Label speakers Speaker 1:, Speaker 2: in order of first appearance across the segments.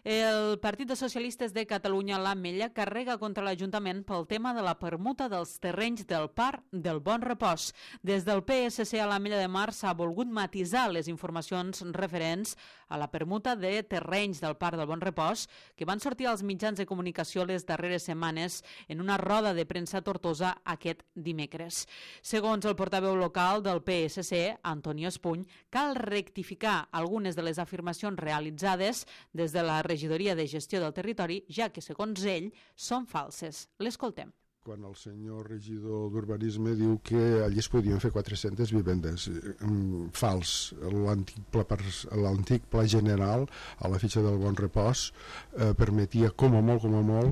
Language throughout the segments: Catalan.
Speaker 1: El Partit dels Socialistes de Catalunya, l'Ametlla, carrega contra l'Ajuntament pel tema de la permuta dels terrenys del Parc del Bon Repòs. Des del PSC a l'Ametlla de Mar s'ha volgut matisar les informacions referents a la permuta de terrenys del Parc del Bon Repòs que van sortir als mitjans de comunicació les darreres setmanes en una roda de premsa a Tortosa aquest dimecres. Segons el portaveu local del PSC, Antonio Espuny, cal rectificar algunes de les afirmacions realitzades des de la Regidoria de Gestió del Territori, ja que, segons ell, són falses. L'escoltem.
Speaker 2: Quan el senyor regidor d'Urbanisme diu que allí es podien fer 400 vivendes. Fals. L'antic pla general a la fitxa del Bon Repòs permetia com a molt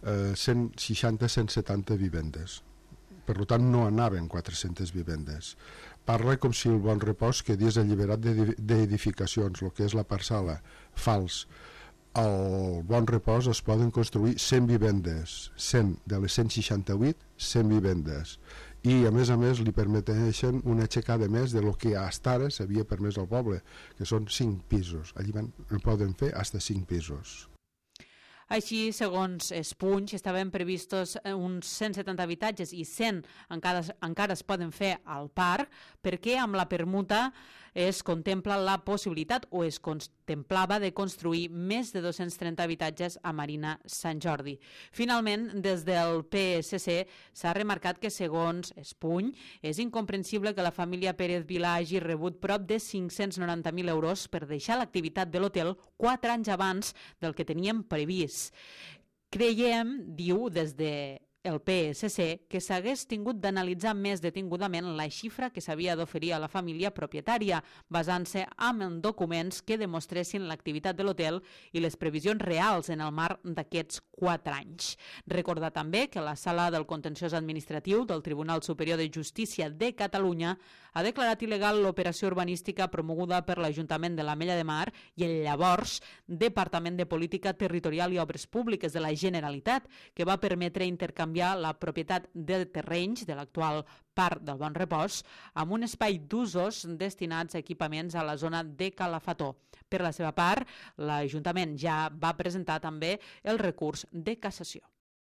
Speaker 2: 160-170 vivendes. Per tant, no anaven 400 vivendes. Parla com si el Bon Repòs quedés alliberat d'edificacions, el que és la parcel·la. Fals. Al Bon Repòs es poden construir 100 vivendes, 100 de les 168, 100 vivendes. I a més li permeteixen una aixecada més de lo que fins ara s'havia permès al poble, que són 5 pisos. Allí poden fer fins a 5 pisos.
Speaker 1: Així, segons Espuny, estaven previstos uns 170 habitatges i 100 encara es poden fer al parc, perquè amb la permuta es contempla la possibilitat o es contemplava de construir més de 230 habitatges a Marina Sant Jordi. Finalment, des del PSC s'ha remarcat que, segons Espuny, és incomprensible que la família Pérez Vilà hagi rebut prop de 590.000 euros per deixar l'activitat de l'hotel 4 anys abans del que teníem previst. Creiem, diu des de el PSC, que s'hagués tingut d'analitzar més detingudament la xifra que s'havia d'oferir a la família propietària, basant-se en documents que demostressin l'activitat de l'hotel i les previsions reals en el marc d'aquests 4 anys. Recordar també que la Sala del Contenciós Administratiu del Tribunal Superior de Justícia de Catalunya ha declarat il·legal l'operació urbanística promoguda per l'Ajuntament de l'Ametlla de Mar i el llavors Departament de Política Territorial i Obres Públiques de la Generalitat, que va permetre intercanviar la propietat de terrenys de l'actual Parc del Bon Repòs amb un espai d'usos destinats a equipaments a la zona de Calafató. Per la seva part, l'Ajuntament ja va presentar també el recurs de cassació.